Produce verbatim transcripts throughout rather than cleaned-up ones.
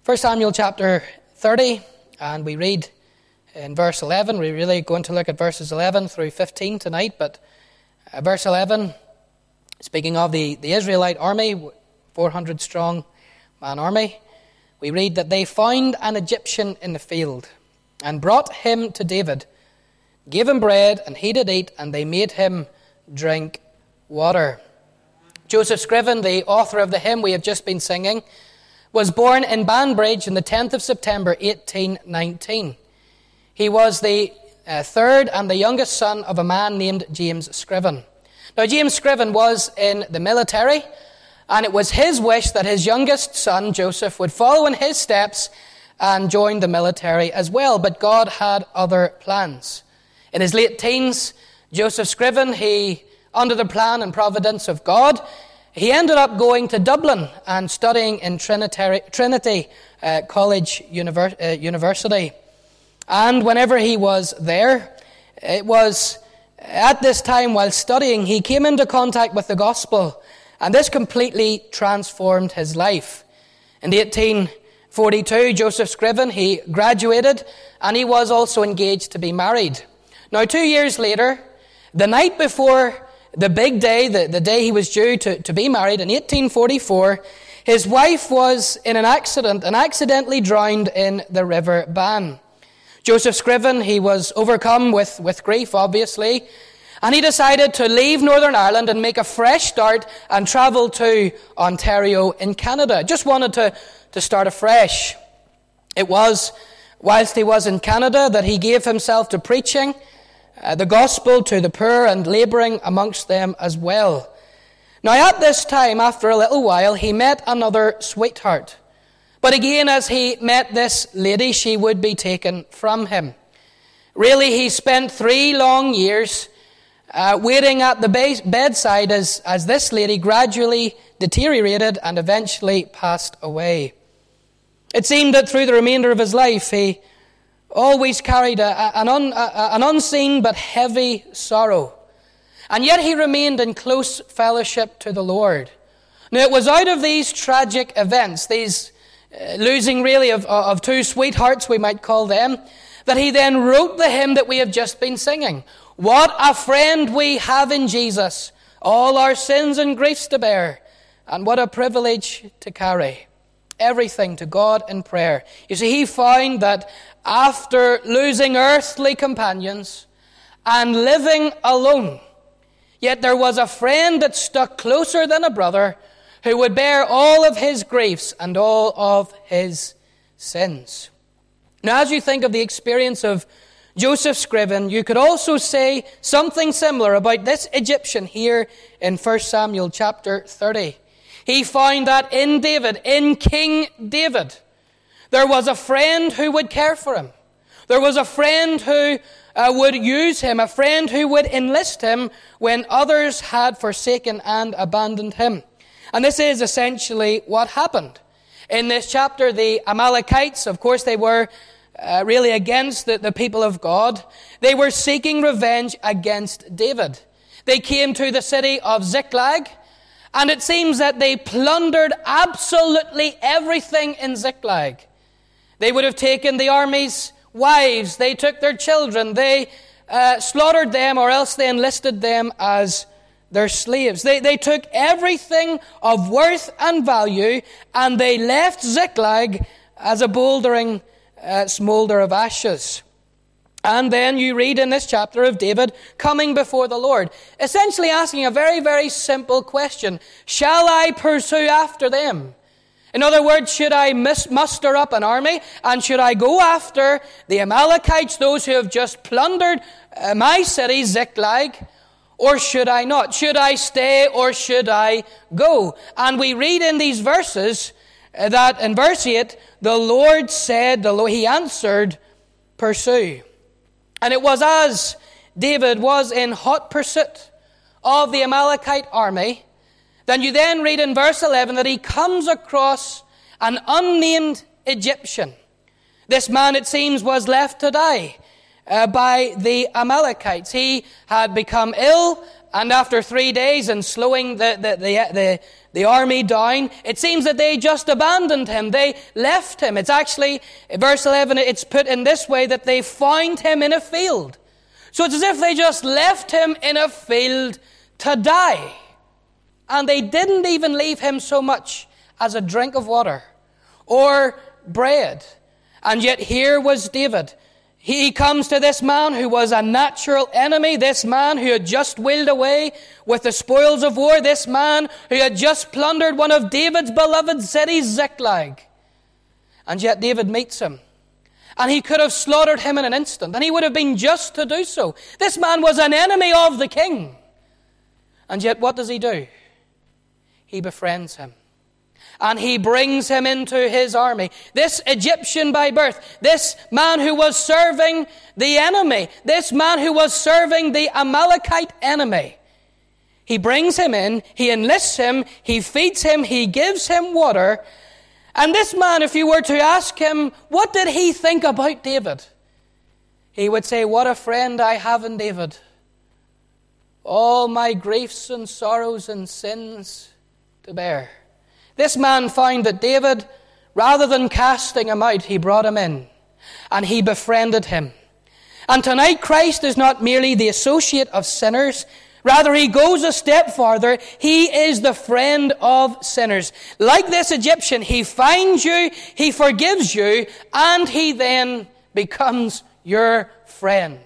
First Samuel chapter thirty, and we read in verse eleven. We're really going to look at verses eleven through fifteen tonight, but uh, verse eleven, speaking of the, the Israelite army, four hundred strong man army, we read that they found an Egyptian in the field and brought him to David, gave him bread, and he did eat, and they made him drink water. Joseph Scriven, the author of the hymn we have just been singing, was born in Banbridge on the tenth of September, eighteen nineteen. He was the uh, third and the youngest son of a man named James Scriven. Now, James Scriven was in the military, and it was his wish that his youngest son, Joseph, would follow in his steps and join the military as well. But God had other plans. In his late teens, Joseph Scriven, he, under the plan and providence of God, he ended up going to Dublin and studying in Trinity, Trinity uh, College Univer- uh, University. And whenever he was there, it was at this time while studying, he came into contact with the gospel, and this completely transformed his life. In eighteen forty-two, Joseph Scriven, he graduated, and he was also engaged to be married. Now, two years later, the night before the big day, the, the day he was due to, to be married, in eighteen forty-four, his wife was in an accident and accidentally drowned in the River Bann. Joseph Scriven, he was overcome with, with grief, obviously, and he decided to leave Northern Ireland and make a fresh start and travel to Ontario in Canada. Just wanted to, to start afresh. It was whilst he was in Canada that he gave himself to preaching uh, the gospel to the poor and labouring amongst them as well. Now, at this time, after a little while, he met another sweetheart. But again, as he met this lady, she would be taken from him. Really, he spent three long years uh, waiting at the base, bedside as, as this lady gradually deteriorated and eventually passed away. It seemed that through the remainder of his life, he always carried a, a, an, un, a, an unseen but heavy sorrow. And yet he remained in close fellowship to the Lord. Now, it was out of these tragic events, these uh, losing really of, of two sweethearts, we might call them, that he then wrote the hymn that we have just been singing. What a friend we have in Jesus, all our sins and griefs to bear, and what a privilege to carry everything to God in prayer. You see, he found that after losing earthly companions and living alone, yet there was a friend that stuck closer than a brother who would bear all of his griefs and all of his sins. Now, as you think of the experience of Joseph Scriven, you could also say something similar about this Egyptian here in First Samuel chapter thirty. He found that in David, in King David, there was a friend who would care for him. There was a friend who uh, would use him, a friend who would enlist him when others had forsaken and abandoned him. And this is essentially what happened. In this chapter, the Amalekites, of course, they were uh, really against the, the people of God. They were seeking revenge against David. They came to the city of Ziklag, and it seems that they plundered absolutely everything in Ziklag. They would have taken the army's wives, they took their children, they uh, slaughtered them, or else they enlisted them as their slaves. They, they took everything of worth and value, and they left Ziklag as a bouldering uh, smoulder of ashes. And then you read in this chapter of David coming before the Lord, essentially asking a very, very simple question. Shall I pursue after them? In other words, should I mis- muster up an army, and should I go after the Amalekites, those who have just plundered uh, my city, Ziklag, or should I not? Should I stay, or should I go? And we read in these verses uh, that in verse eight, the Lord said, the Lord, he answered, pursue. And it was as David was in hot pursuit of the Amalekite army, then you then read in verse eleven that he comes across an unnamed Egyptian. This man, it seems, was left to die uh, by the Amalekites. He had become ill and after three days and slowing the, the, the, the, the army down, it seems that they just abandoned him. They left him. It's actually, verse eleven, it's put in this way, that they found him in a field. So it's as if they just left him in a field to die. And they didn't even leave him so much as a drink of water or bread. And yet here was David. He comes to this man who was a natural enemy, this man who had just wheeled away with the spoils of war, this man who had just plundered one of David's beloved cities, Ziklag. And yet David meets him. And he could have slaughtered him in an instant, and he would have been just to do so. This man was an enemy of the king. And yet what does he do? He befriends him. And he brings him into his army. This Egyptian by birth, this man who was serving the enemy, this man who was serving the Amalekite enemy, he brings him in, he enlists him, he feeds him, he gives him water. And this man, if you were to ask him, what did he think about David? He would say, what a friend I have in David. All my griefs and sorrows and sins to bear. This man found that David, rather than casting him out, he brought him in. And he befriended him. And tonight Christ is not merely the associate of sinners. Rather, he goes a step farther. He is the friend of sinners. Like this Egyptian, he finds you, he forgives you, and he then becomes your friend.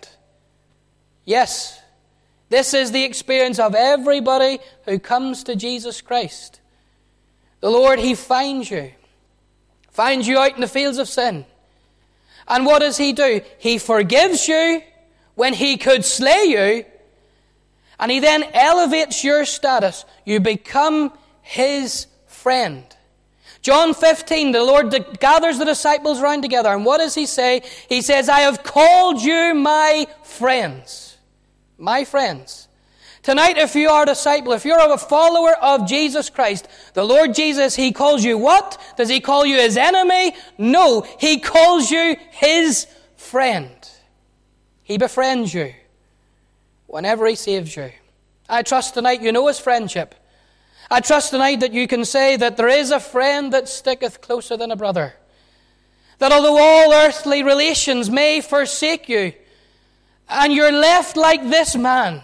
Yes, this is the experience of everybody who comes to Jesus Christ. The Lord, he finds you. Finds you out in the fields of sin. And what does he do? He forgives you when he could slay you. And he then elevates your status. You become his friend. John fifteen, the Lord gathers the disciples round together. And what does he say? He says, I have called you my friends. My friends. Tonight, if you are a disciple, if you're a follower of Jesus Christ, the Lord Jesus, he calls you what? Does he call you his enemy? No, he calls you his friend. He befriends you whenever he saves you. I trust tonight you know his friendship. I trust tonight that you can say that there is a friend that sticketh closer than a brother. That although all earthly relations may forsake you, and you're left like this man,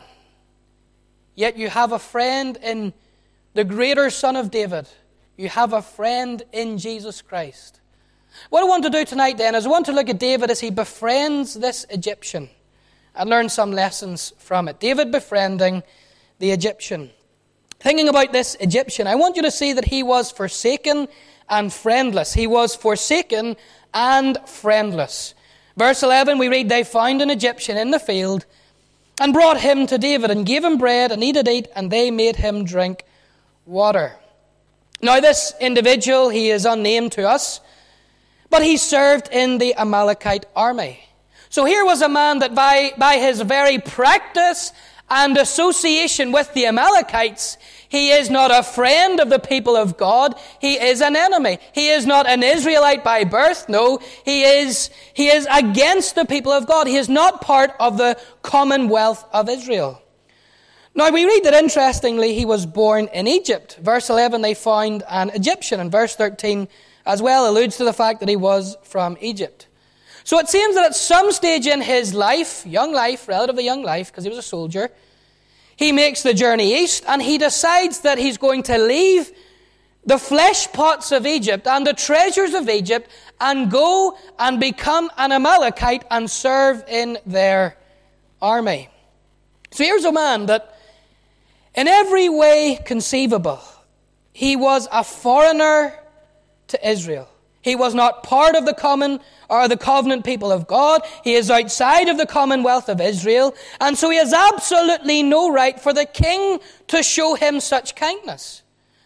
yet you have a friend in the greater Son of David. You have a friend in Jesus Christ. What I want to do tonight then is I want to look at David as he befriends this Egyptian and learn some lessons from it. David befriending the Egyptian. Thinking about this Egyptian, I want you to see that he was forsaken and friendless. He was forsaken and friendless. Verse eleven, we read, they found an Egyptian in the field and brought him to David and gave him bread, and he did eat, and they made him drink water. Now this individual, he is unnamed to us, but he served in the Amalekite army. So here was a man that by, by his very practice and association with the Amalekites, he is not a friend of the people of God. He is an enemy. He is not an Israelite by birth. No, he is, he is against the people of God. He is not part of the commonwealth of Israel. Now we read that interestingly he was born in Egypt. Verse eleven, they found an Egyptian. And verse thirteen as well alludes to the fact that he was from Egypt. So it seems that at some stage in his life, young life, relatively young life, because he was a soldier, he makes the journey east, and he decides that he's going to leave the flesh pots of Egypt and the treasures of Egypt and go and become an Amalekite and serve in their army. So here's a man that in every way conceivable, he was a foreigner to Israel. He was not part of the common or the covenant people of God. He is outside of the commonwealth of Israel. And so he has absolutely no right for the king to show him such kindness.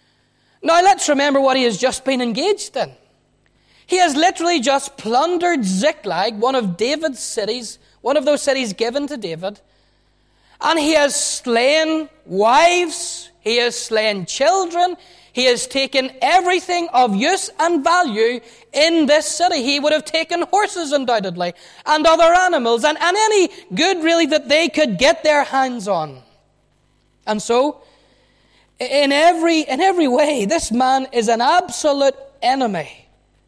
Now let's remember what he has just been engaged in. He has literally just plundered Ziklag, one of David's cities, one of those cities given to David. And he has slain wives. He has slain children. He has taken everything of use and value in this city. He would have taken horses, undoubtedly, and other animals, and, and any good, really, that they could get their hands on. And so, in every, in every way, this man is an absolute enemy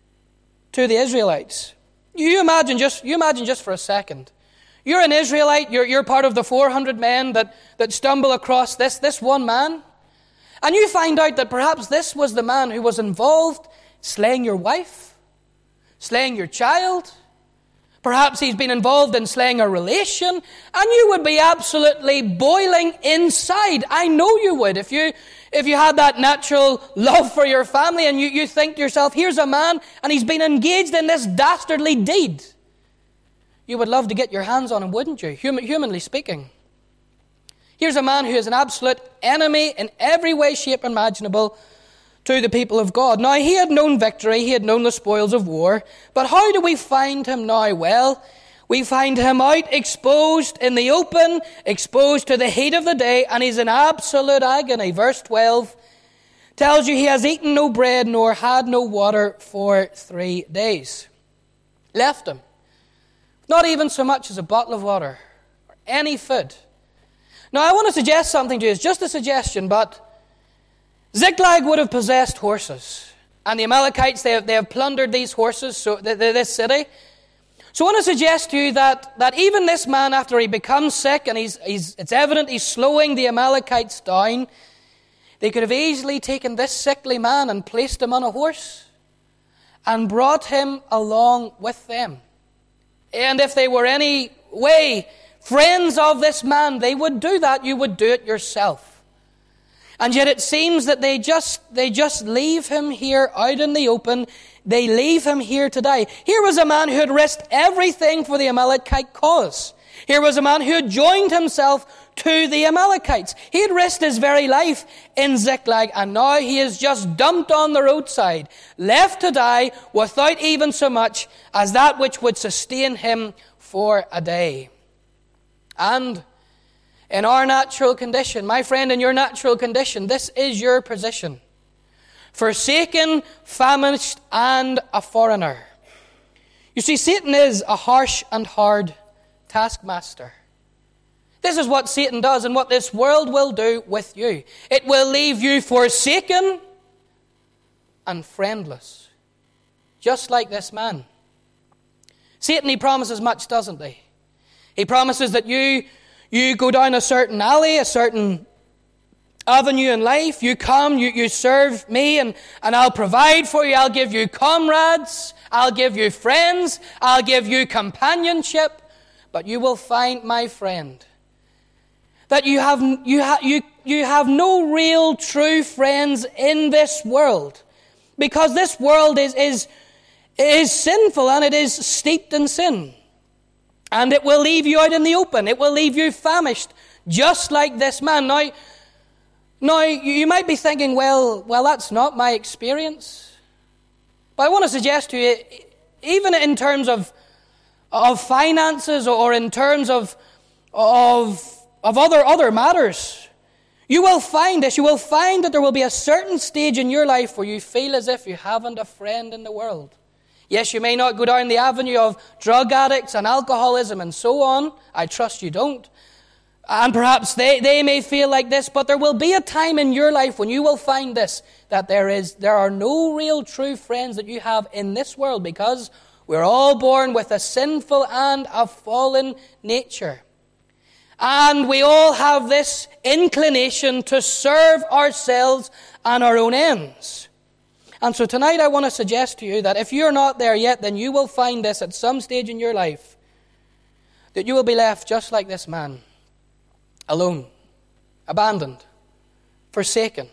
to the Israelites. You imagine just, you imagine just for a second. You're an Israelite, you're, you're part of the four hundred men that, that stumble across this, this one man. And you find out that perhaps this was the man who was involved slaying your wife, slaying your child. Perhaps he's been involved in slaying a relation, and you would be absolutely boiling inside. I know you would. If you if you had that natural love for your family and you, you think to yourself, here's a man and he's been engaged in this dastardly deed. You would love to get your hands on him, wouldn't you? Hum- humanly speaking. Here's a man who is an absolute enemy in every way, shape, imaginable to the people of God. Now, he had known victory, he had known the spoils of war, but how do we find him now? Well, we find him out exposed in the open, exposed to the heat of the day, and he's in absolute agony. Verse twelve tells you he has eaten no bread nor had no water for three days. Left him. Not even so much as a bottle of water or any food. Now, I want to suggest something to you. It's just a suggestion, but Ziklag would have possessed horses. And the Amalekites, they have, they have plundered these horses, so the, the, this city. So I want to suggest to you that, that even this man, after he becomes sick, and he's, he's, it's evident he's slowing the Amalekites down, they could have easily taken this sickly man and placed him on a horse and brought him along with them. And if they were any way friends of this man, they would do that. You would do it yourself. And yet it seems that they just they just leave him here out in the open. They leave him here to die. Here was a man who had risked everything for the Amalekite cause. Here was a man who had joined himself to the Amalekites. He had risked his very life in Ziklag, and now he is just dumped on the roadside, left to die without even so much as that which would sustain him for a day. And in our natural condition, my friend, in your natural condition, this is your position. Forsaken, famished, and a foreigner. You see, Satan is a harsh and hard taskmaster. This is what Satan does and what this world will do with you. It will leave you forsaken and friendless. Just like this man. Satan, he promises much, doesn't he? He promises that you You go down a certain alley, a certain avenue in life. You come, you, you serve me, and, and I'll provide for you. I'll give you comrades. I'll give you friends. I'll give you companionship. But you will find, my friend, that you have, you, ha, you, you have no real true friends in this world. Because this world is, is, is sinful and it is steeped in sin. And it will leave you out in the open. It will leave you famished, just like this man. Now, now you might be thinking, well, well, that's not my experience. But I want to suggest to you, even in terms of, of finances or in terms of, of, of other, other matters, you will find this. You will find that there will be a certain stage in your life where you feel as if you haven't a friend in the world. Yes, you may not go down the avenue of drug addicts and alcoholism and so on. I trust you don't. And perhaps they, they may feel like this, but there will be a time in your life when you will find this, that there is there are no real true friends that you have in this world, because we're all born with a sinful and a fallen nature. And we all have this inclination to serve ourselves and our own ends. And so tonight I want to suggest to you that if you're not there yet, then you will find this at some stage in your life, that you will be left just like this man, alone, abandoned, forsaken,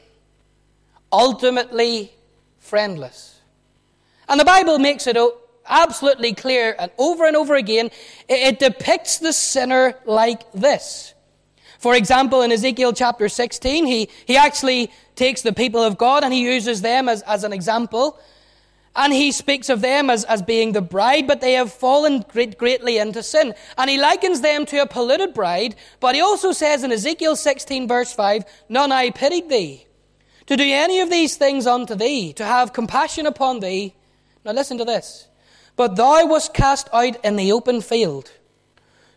ultimately friendless. And the Bible makes it absolutely clear, and over and over again, it depicts the sinner like this. For example, in Ezekiel chapter sixteen, he, he actually takes the people of God and he uses them as, as an example. And he speaks of them as, as being the bride, but they have fallen great, greatly into sin. And he likens them to a polluted bride, but he also says in Ezekiel sixteen verse five, "None I pitied thee, to do any of these things unto thee, to have compassion upon thee." Now listen to this. "But thou wast cast out in the open field,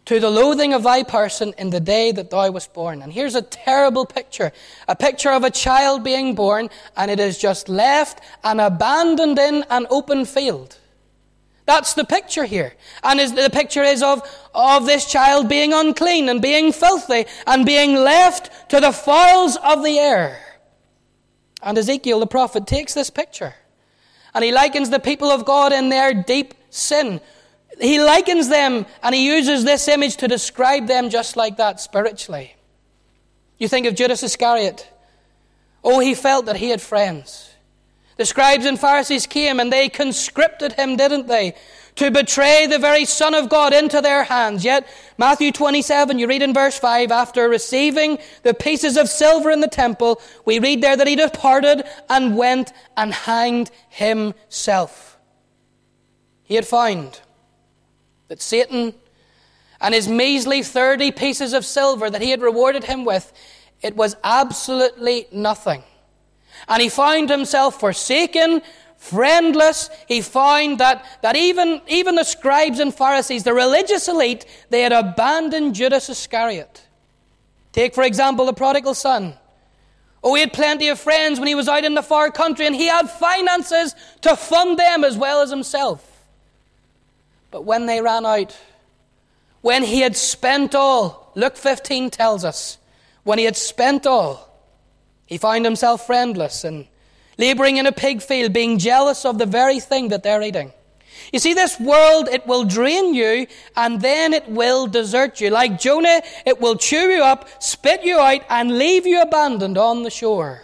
to the loathing of thy person in the day that thou wast born. And here's a terrible picture. A picture of a child being born, and it is just left and abandoned in an open field. That's the picture here. And is, the picture is of, of this child being unclean and being filthy and being left to the fowls of the air. And Ezekiel the prophet takes this picture and he likens the people of God in their deep sin. He likens them and he uses this image to describe them just like that spiritually. You think of Judas Iscariot. Oh, he felt that he had friends. The scribes and Pharisees came and they conscripted him, didn't they, to betray the very Son of God into their hands. Yet, Matthew twenty-seven, you read in verse five, after receiving the pieces of silver in the temple, we read there that he departed and went and hanged himself. He had found that Satan and his measly thirty pieces of silver that he had rewarded him with, it was absolutely nothing. And he found himself forsaken, friendless. He found that, that even, even the scribes and Pharisees, the religious elite, they had abandoned Judas Iscariot. Take, for example, the prodigal son. Oh, he had plenty of friends when he was out in the far country, and he had finances to fund them as well as himself. But when they ran out, when he had spent all, Luke fifteen tells us, when he had spent all, he found himself friendless and laboring in a pig field, being jealous of the very thing that they're eating. You see, this world, it will drain you and then it will desert you. Like Jonah, it will chew you up, spit you out, and leave you abandoned on the shore.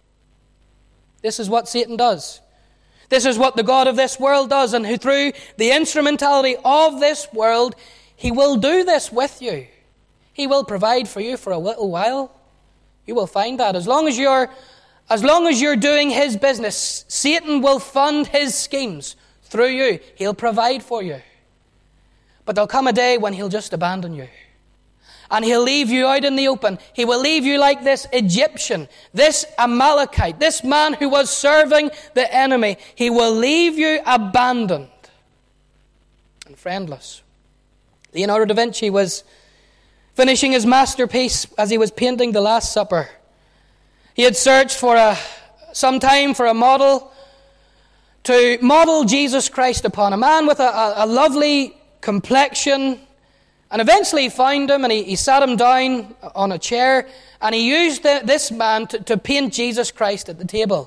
This is what Satan does. This is what the God of this world does, and who through the instrumentality of this world, he will do this with you. He will provide for you for a little while. You will find that. As long as you're, as long as you're doing his business, Satan will fund his schemes through you. He'll provide for you. But there'll come a day when he'll just abandon you. And he'll leave you out in the open. He will leave you like this Egyptian, this Amalekite, this man who was serving the enemy. He will leave you abandoned and friendless. Leonardo da Vinci was finishing his masterpiece as he was painting The Last Supper. He had searched for a, some time for a model to model Jesus Christ upon, a man with a, a, a lovely complexion, and eventually he found him and he, he sat him down on a chair and he used the, this man to, to paint Jesus Christ at the table.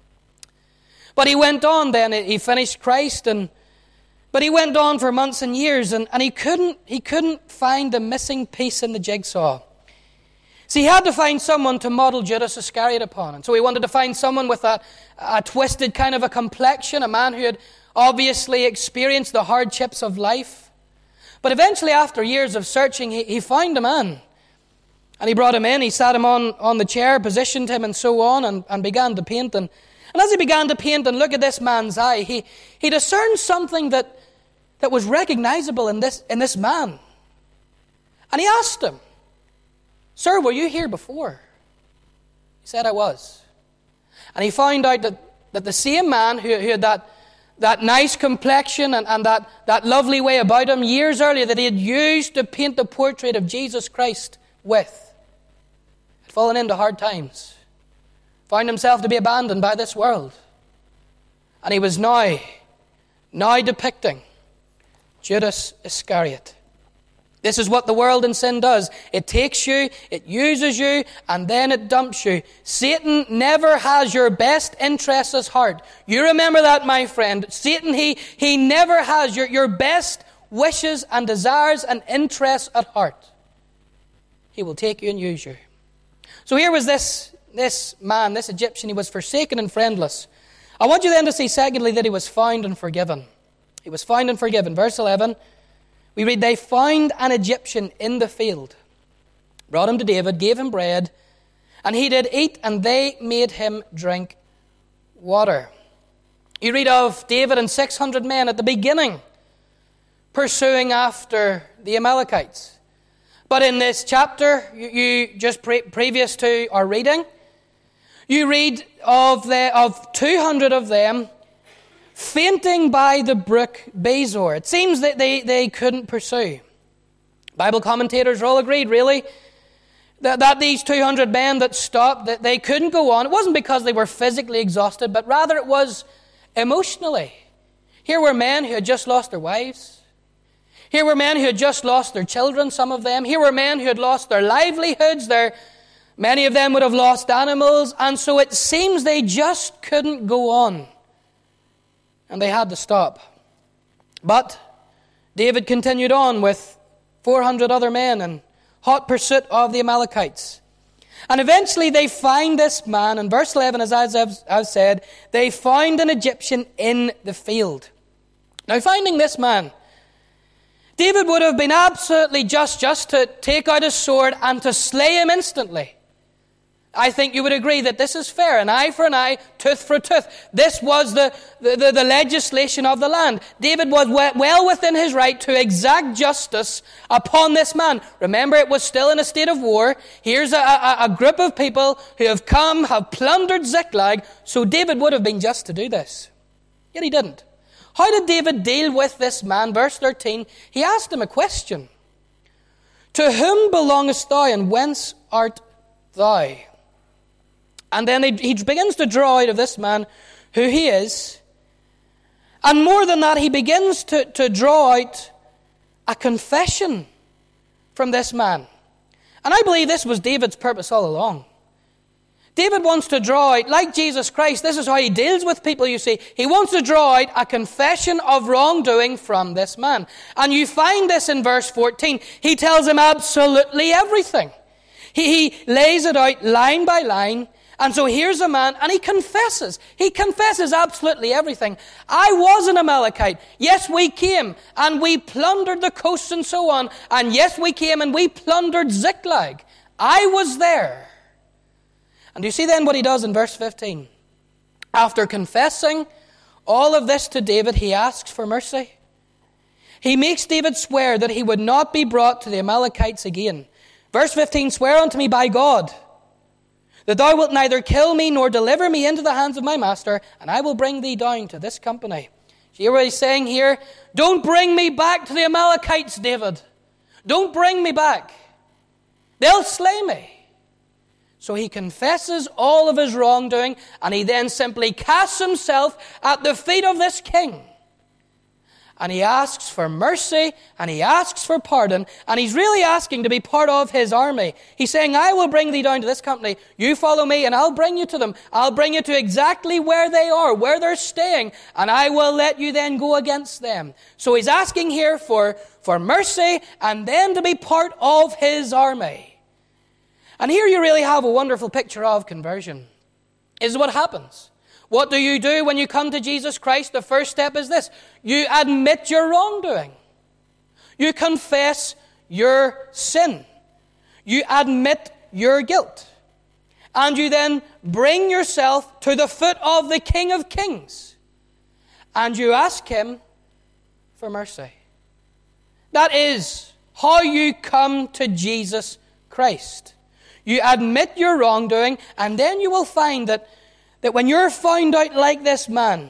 But he went on then, he finished Christ, and But he went on for months and years, and, and he couldn't he couldn't find the missing piece in the jigsaw. So he had to find someone to model Judas Iscariot upon. And so he wanted to find someone with a, a twisted kind of a complexion, a man who had obviously experienced the hardships of life. But eventually, after years of searching, he, he found a man. And he brought him in, he sat him on, on the chair, positioned him and so on, and, and began to paint. And, and as he began to paint and look at this man's eye, he, he discerned something that, that was recognizable in this, in this man. And he asked him, "Sir, were you here before?" He said, "I was." And he found out that, that the same man who, who had that, that nice complexion and, and that, that lovely way about him years earlier that he had used to paint the portrait of Jesus Christ with, had fallen into hard times, found himself to be abandoned by this world. And he was now, now depicting Judas Iscariot. This is what the world in sin does. It takes you, it uses you, and then it dumps you. Satan never has your best interests at heart. You remember that, my friend. Satan, he, he never has your, your best wishes and desires and interests at heart. He will take you and use you. So here was this, this man, this Egyptian. He was forsaken and friendless. I want you then to see, secondly, that he was found and forgiven. He was found and forgiven. Verse eleven. We read, "They found an Egyptian in the field, brought him to David, gave him bread, and he did eat, and they made him drink water." You read of David and six hundred men at the beginning pursuing after the Amalekites. But in this chapter, you, you just pre- previous to our reading, you read of the of two hundred of them fainting by the brook Bezor. It seems that they, they couldn't pursue. Bible commentators are all agreed, really, that, that these two hundred men that stopped, that they couldn't go on. It wasn't because they were physically exhausted, but rather it was emotionally. Here were men who had just lost their wives. Here were men who had just lost their children, some of them. Here were men who had lost their livelihoods. Their, many of them would have lost animals. And so it seems they just couldn't go on. And they had to stop. But David continued on with four hundred other men in hot pursuit of the Amalekites. And eventually they find this man. In verse eleven, as I've, I've said, they found an Egyptian in the field. Now, finding this man, David would have been absolutely just, just to take out his sword and to slay him instantly. I think you would agree that this is fair. An eye for an eye, tooth for a tooth. This was the, the, the, the legislation of the land. David was well within his right to exact justice upon this man. Remember, it was still in a state of war. Here's a, a, a group of people who have come, have plundered Ziklag. So David would have been just to do this. Yet he didn't. How did David deal with this man? Verse thirteen, he asked him a question. To whom belongest thou, and whence art thou? And then he begins to draw out of this man who he is. And more than that, he begins to, to draw out a confession from this man. And I believe this was David's purpose all along. David wants to draw out, like Jesus Christ, this is how he deals with people, you see. He wants to draw out a confession of wrongdoing from this man. And you find this in verse fourteen. He tells him absolutely everything. He, he lays it out line by line. And so here's a man, and he confesses. He confesses absolutely everything. I was an Amalekite. Yes, we came, and we plundered the coasts and so on. And yes, we came, and we plundered Ziklag. I was there. And do you see then what he does in verse fifteen? After confessing all of this to David, he asks for mercy. He makes David swear that he would not be brought to the Amalekites again. Verse fifteen, swear unto me by God, that thou wilt neither kill me nor deliver me into the hands of my master, and I will bring thee down to this company. Do you hear what he's saying here? Don't bring me back to the Amalekites, David. Don't bring me back. They'll slay me. So he confesses all of his wrongdoing, and he then simply casts himself at the feet of this king. And he asks for mercy, and he asks for pardon, and he's really asking to be part of his army. He's saying, I will bring thee down to this company. You follow me, and I'll bring you to them. I'll bring you to exactly where they are, where they're staying, and I will let you then go against them. So he's asking here for, for mercy, and then to be part of his army. And here you really have a wonderful picture of conversion. This is what happens. What do you do when you come to Jesus Christ? The first step is this. You admit your wrongdoing. You confess your sin. You admit your guilt. And you then bring yourself to the foot of the King of Kings. And you ask him for mercy. That is how you come to Jesus Christ. You admit your wrongdoing, and then you will find that That when you're found out like this man,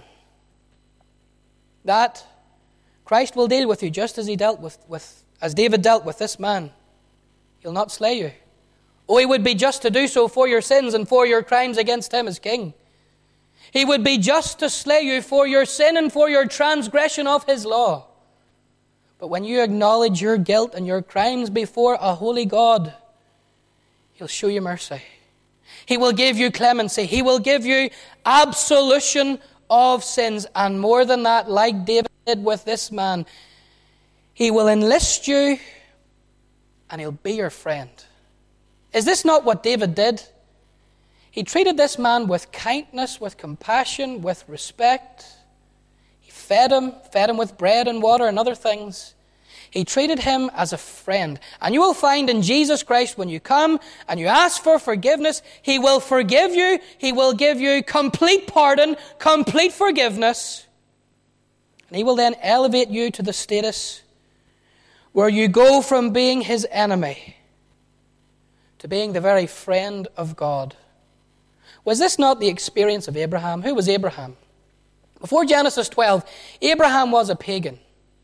that Christ will deal with you just as he dealt with, with as David dealt with this man. He'll not slay you. Oh, he would be just to do so for your sins and for your crimes against him as king. He would be just to slay you for your sin and for your transgression of his law. But when you acknowledge your guilt and your crimes before a holy God, he'll show you mercy. He will give you clemency. He will give you absolution of sins. And more than that, like David did with this man, he will enlist you and he'll be your friend. Is this not what David did? He treated this man with kindness, with compassion, with respect. He fed him, fed him with bread and water and other things. He treated him as a friend. And you will find in Jesus Christ, when you come and you ask for forgiveness, he will forgive you. He will give you complete pardon, complete forgiveness. And he will then elevate you to the status where you go from being his enemy to being the very friend of God. Was this not the experience of Abraham? Who was Abraham? Before Genesis twelve, Abraham was a pagan.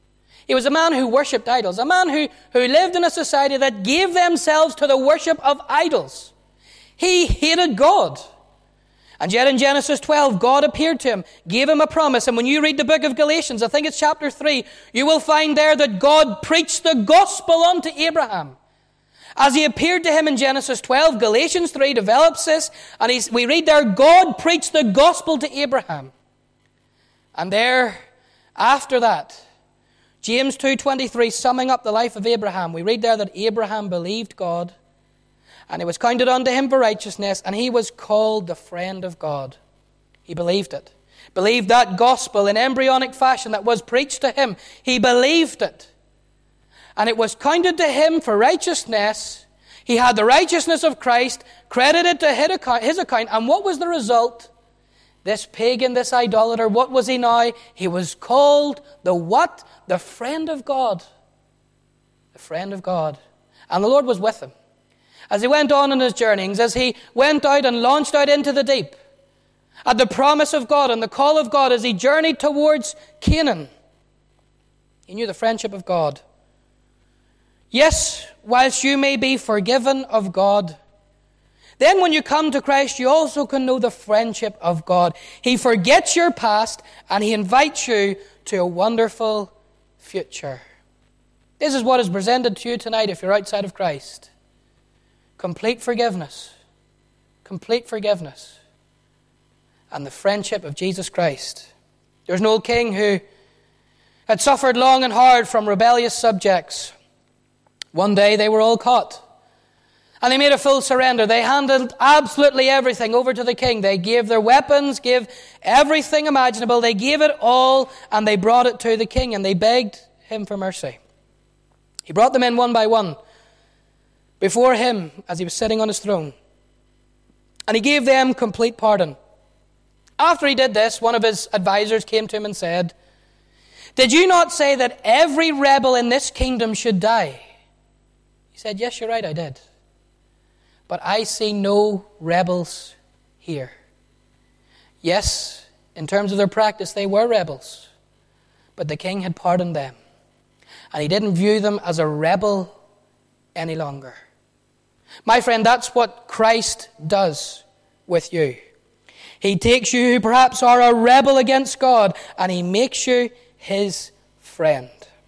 He was a man who worshipped idols, a man who, who lived in a society that gave themselves to the worship of idols. He hated God. And yet in Genesis twelve, God appeared to him, gave him a promise. And when you read the book of Galatians, I think it's chapter three, you will find there that God preached the gospel unto Abraham. As he appeared to him in Genesis twelve, Galatians three develops this, and he's, we read there, God preached the gospel to Abraham. And there, after that, James two twenty-three, summing up the life of Abraham, we read there that Abraham believed God, and it was counted unto him for righteousness, and he was called the friend of God. He believed it. Believed that gospel in embryonic fashion that was preached to him. He believed it. And it was counted to him for righteousness. He had the righteousness of Christ credited to his account. And what was the result? This pagan, this idolater, what was he now? He was called the what? The friend of God. The friend of God. And the Lord was with him. As he went on in his journeyings, as he went out and launched out into the deep, at the promise of God and the call of God, as he journeyed towards Canaan, he knew the friendship of God. Yes, whilst you may be forgiven of God, then when you come to Christ, you also can know the friendship of God. He forgets your past and he invites you to a wonderful future. This is what is presented to you tonight if you're outside of Christ. Complete forgiveness. Complete forgiveness. And the friendship of Jesus Christ. There's an old king who had suffered long and hard from rebellious subjects. One day they were all caught. And they made a full surrender. They handed absolutely everything over to the king. They gave their weapons, gave everything imaginable. They gave it all and they brought it to the king and they begged him for mercy. He brought them in one by one before him as he was sitting on his throne. And he gave them complete pardon. After he did this, one of his advisors came to him and said, "Did you not say that every rebel in this kingdom should die?" He said, "Yes, you're right, I did. But I see no rebels here." Yes, in terms of their practice, they were rebels. But the king had pardoned them. And he didn't view them as a rebel any longer. My friend, that's what Christ does with you. He takes you who perhaps are a rebel against God and he makes you his friend.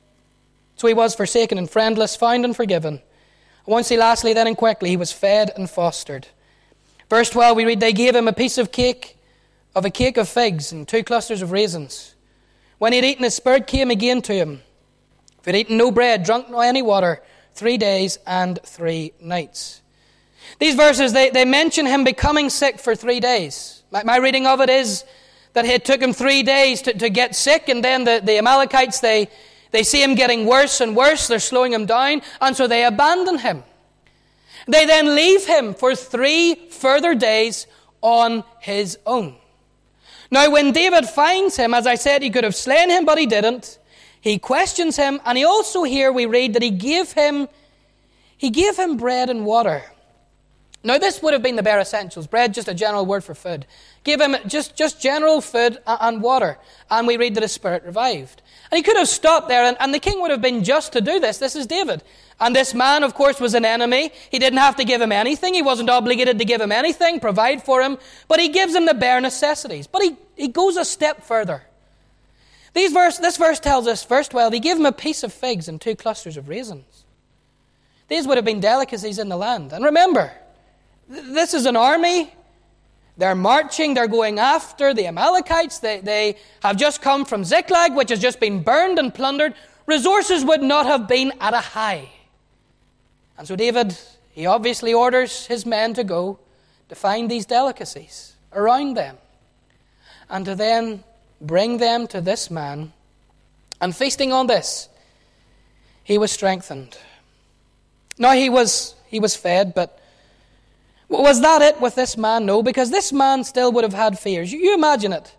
So he was forsaken and friendless, found and forgiven. I want to say lastly then and quickly, he was fed and fostered. Verse twelve, we read, they gave him a piece of cake, of a cake of figs and two clusters of raisins. When he had eaten, his spirit came again to him. He had eaten no bread, drunk no any water, three days and three nights. These verses, they, they mention him becoming sick for three days. My, my reading of it is that it took him three days to, to get sick, and then the, the Amalekites, they, they see him getting worse and worse. They're slowing him down, and so they abandon him. They then leave him for three further days on his own. Now, when David finds him, as I said, he could have slain him, but he didn't. He questions him, and he also here we read that he gave him, he gave him bread and water. Now, this would have been the bare essentials. Bread, just a general word for food. Give him just, just general food and water. And we read that his spirit revived. And he could have stopped there, and, and the king would have been just to do this. This is David. And this man, of course, was an enemy. He didn't have to give him anything. He wasn't obligated to give him anything, provide for him. But he gives him the bare necessities. But he, he goes a step further. These verse, this verse tells us, verse twelve, he gave him a piece of figs and two clusters of raisins. These would have been delicacies in the land. And remember, this is an army. They're marching. They're going after the Amalekites. They, they have just come from Ziklag, which has just been burned and plundered. Resources would not have been at a high. And so David, he obviously orders his men to go to find these delicacies around them and to then bring them to this man. And feasting on this, he was strengthened. Now he was, he was fed, but was that it with this man? No, because this man still would have had fears. You, you imagine it.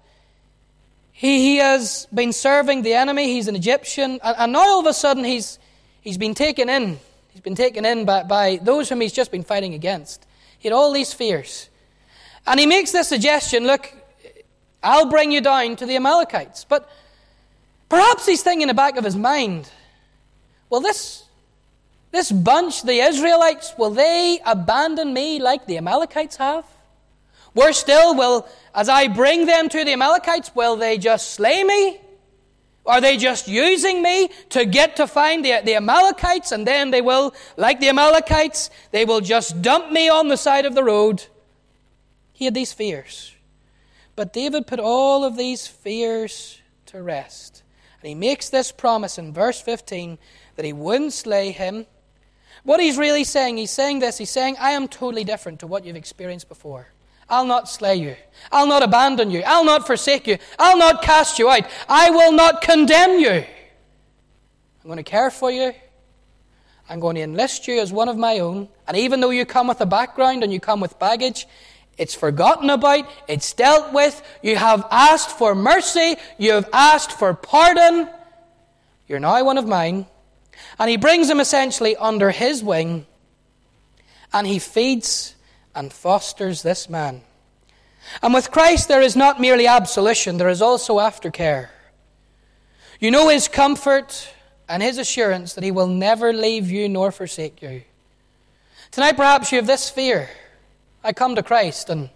He, he has been serving the enemy. He's an Egyptian. And, and now all of a sudden he's, he's been taken in. He's been taken in by, by those whom he's just been fighting against. He had all these fears. And he makes this suggestion, look, I'll bring you down to the Amalekites. But Perhaps he's thinking in the back of his mind, will this, this bunch, the Israelites, will they abandon me like the Amalekites have? Worse still, will, as I bring them to the Amalekites, will they just slay me? Are they just using me to get to find the, the Amalekites, and then they will, like the Amalekites, they will just dump me on the side of the road? He had these fears. But David put all of these fears to rest. And he makes this promise in verse fifteen that he wouldn't slay him. What he's really saying, he's saying this, he's saying, I am totally different to what you've experienced before. I'll not slay you. I'll not abandon you. I'll not forsake you. I'll not cast you out. I will not condemn you. I'm going to care for you. I'm going to enlist you as one of my own. And even though you come with a background and you come with baggage, it's forgotten about. It's dealt with. You have asked for mercy. You have asked for pardon. You're now one of mine. And he brings him essentially under his wing. And he feeds and fosters this man. And with Christ there is not merely absolution, there is also aftercare. You know his comfort and his assurance that he will never leave you nor forsake you. Tonight perhaps you have this fear. I come to Christ and,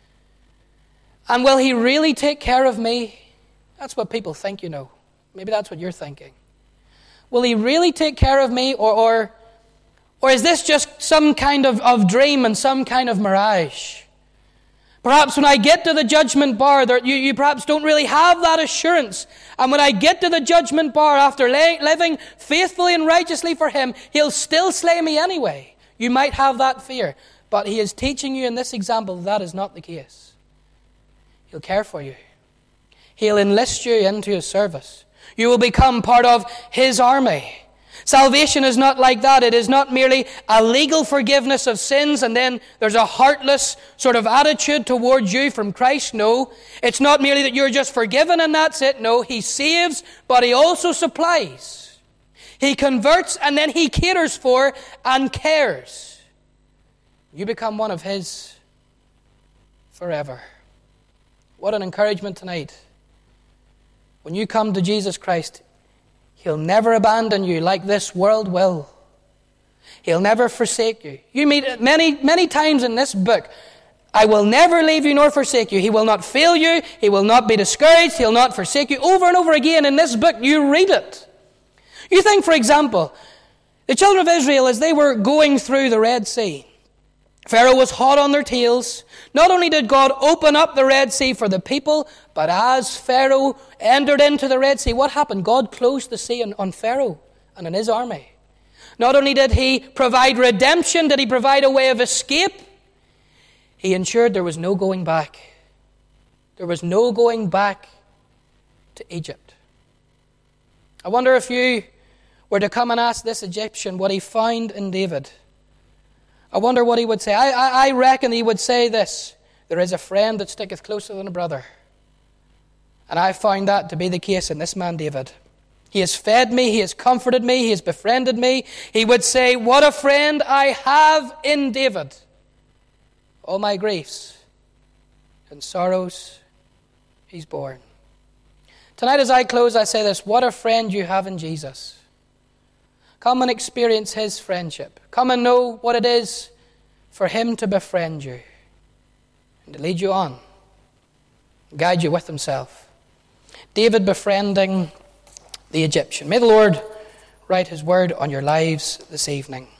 and will he really take care of me? That's what people think, you know. Maybe that's what you're thinking. Will he really take care of me, or... or Or is this just some kind of, of dream and some kind of mirage? Perhaps when I get to the judgment bar, there, you, you perhaps don't really have that assurance. And when I get to the judgment bar, after lay, living faithfully and righteously for him, he'll still slay me anyway. You might have that fear. But he is teaching you in this example that, that is not the case. He'll care for you. He'll enlist you into his service. You will become part of his army. Salvation is not like that. It is not merely a legal forgiveness of sins and then there's a heartless sort of attitude towards you from Christ. No. It's not merely that you're just forgiven and that's it. No. He saves, but he also supplies. He converts and then he caters for and cares. You become one of his forever. What an encouragement tonight. When you come to Jesus Christ, he'll never abandon you like this world will. He'll never forsake you. You meet many, many times in this book, I will never leave you nor forsake you. He will not fail you. He will not be discouraged. He'll not forsake you. Over and over again in this book, you read it. You think, for example, the children of Israel, as they were going through the Red Sea, Pharaoh was hot on their tails. Not only did God open up the Red Sea for the people, but as Pharaoh entered into the Red Sea, what happened? God closed the sea on, on Pharaoh and on his army. Not only did he provide redemption, did he provide a way of escape, he ensured there was no going back. There was no going back to Egypt. I wonder if you were to come and ask this Egyptian what he found in David. I wonder what he would say. I, I, I reckon he would say this: there is a friend that sticketh closer than a brother. And I found that to be the case in this man David. He has fed me, he has comforted me, he has befriended me. He would say, what a friend I have in David. All my griefs and sorrows he's borne. Tonight as I close, I say this: what a friend you have in Jesus. Come and experience his friendship. Come and know what it is for him to befriend you and to lead you on, guide you with himself. David befriending the Egyptian. May the Lord write his word on your lives this evening.